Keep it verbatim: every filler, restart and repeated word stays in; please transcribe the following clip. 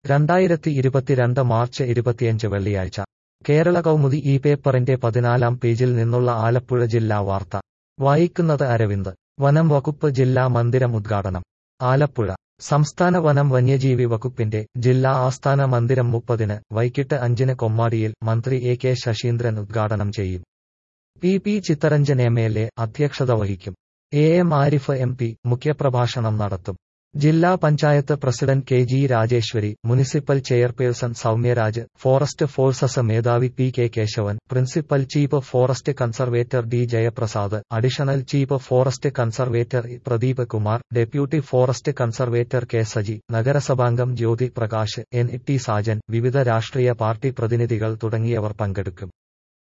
രണ്ടായിരത്തി ഇരുപത്തിരണ്ട് മാർച്ച് ഇരുപത്തിയഞ്ച് വെള്ളിയാഴ്ച കേരള കൗമുദി ഈ പേപ്പറിന്റെ പതിനാലാം പേജിൽ നിന്നുള്ള ആലപ്പുഴ ജില്ലാ വാർത്ത വായിക്കുന്നത് അരവിന്ദ്. വനം വകുപ്പ് ജില്ലാ മന്ദിരം ഉദ്ഘാടനം. ആലപ്പുഴ സംസ്ഥാന വനം വന്യജീവി വകുപ്പിന്റെ ജില്ലാ ആസ്ഥാന മന്ദിരം മുപ്പതിന് വൈകിട്ട് അഞ്ചിന് കൊമ്മാടിയിൽ മന്ത്രി എ കെ ശശീന്ദ്രൻ ഉദ്ഘാടനം ചെയ്യും. P P Chitharanjan M L A അധ്യക്ഷത വഹിക്കും. A M Arif M P മുഖ്യപ്രഭാഷണം നടത്തും. ജില്ലാ panchayat president K G Rajeswari, municipal chairperson Soumyaraj, forest forces മേധാവി P K Kesavan, principal chief forest conservator D Jayaprasad, additional chief forest conservator E Pradeep Kumar, deputy forest conservator K Saji, നഗരസഭാംഗം Jyothi Prakash, N T Sajan, വിവിധ രാഷ്ട്രീയ party പ്രതിനിധികൾ തുടങ്ങിയവർ പങ്കെടുക്കും.